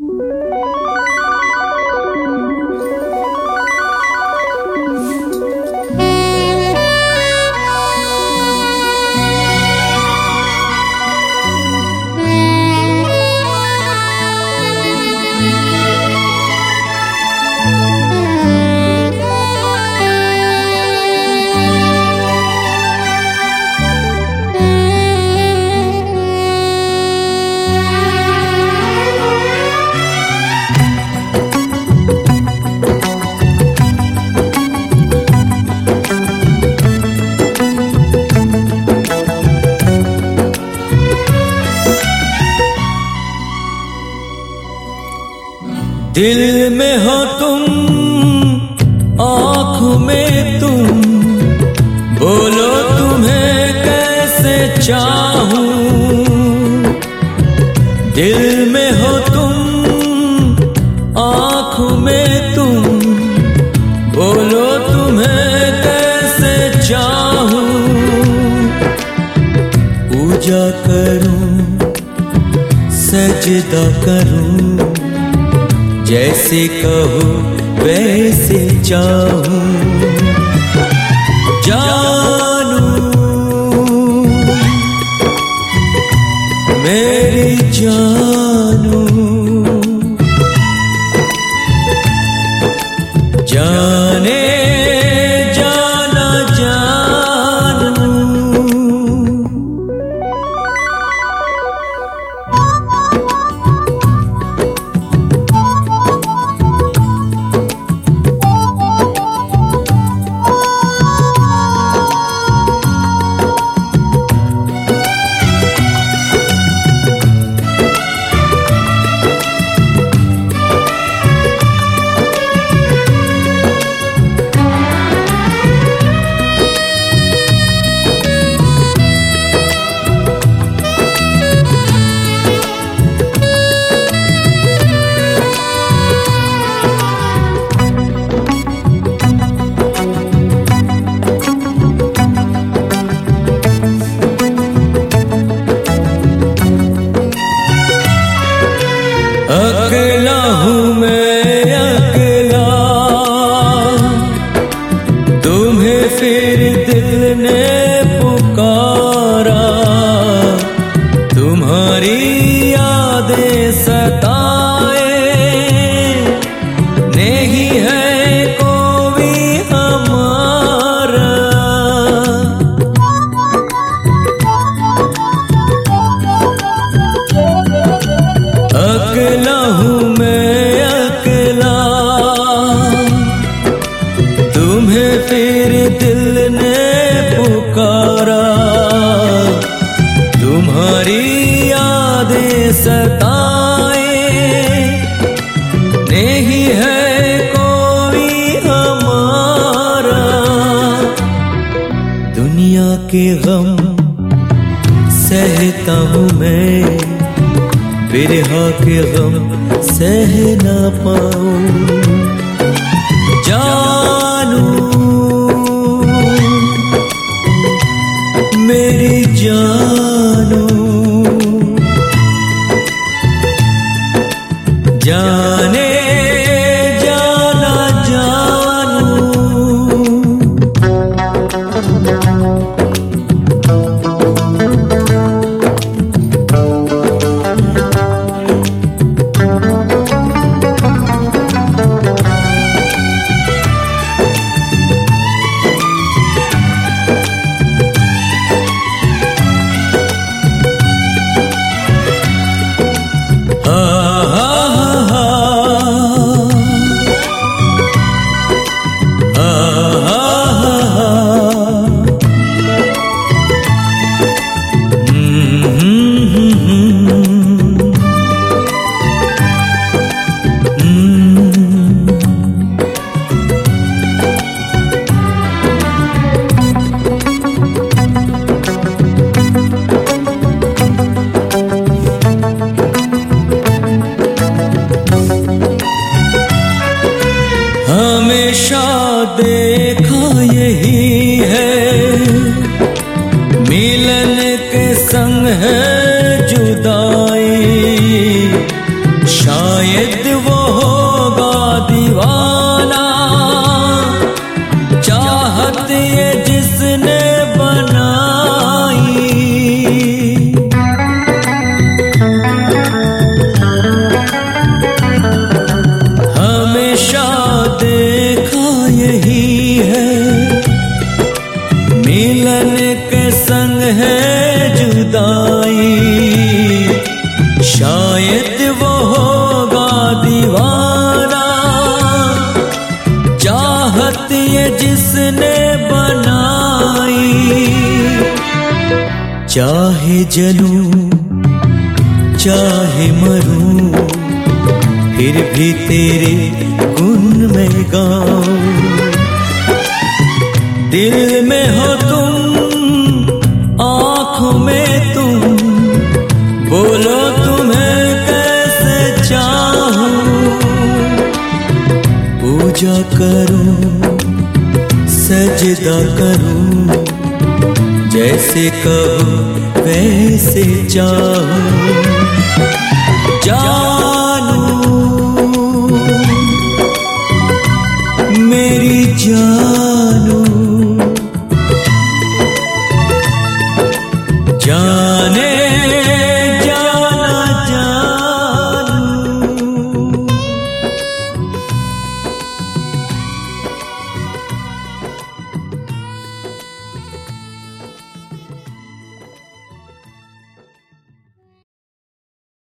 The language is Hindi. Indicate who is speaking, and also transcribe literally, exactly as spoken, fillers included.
Speaker 1: दिल में हो तुम, आँखों में तुम, बोलो तुम्हें कैसे चाहूं। दिल में हो तुम, आँखों में तुम, बोलो तुम्हें कैसे चाहूं। पूजा करूं, सजदा करूं, जैसे कहो वैसे चाहूं। जानू मेरी जानू, जाने जाना जानू। अकेला हूँ मैं अकेला, तुम्हें फिर दिल ने पुकारा। तुम्हारी यादें सताए, नहीं है कोई हमारा। अकेला हूँ मैं अकेला, तुम्हें फिर दिल ने पुकारा। तुम्हारी यादें सताए, नहीं है कोई हमारा। दुनिया के गम सहता हूँ मैं, बिरहा के गम सह ना पाऊं। जानू मेरी जानू, जाने जाना जानू। नित वो होगा दीवाना। चाहत ये जिसने बनाई, चाहे जलूं चाहे मरूं, फिर भी तेरे गुण में गाऊं। दिल में हो तुम, आँखों में तुम, बोलो तुम्हें कैसे चाहूं। पूजा करूं, सजदा करूं, जैसे कहो वैसे चाहूं। जानू मेरी जान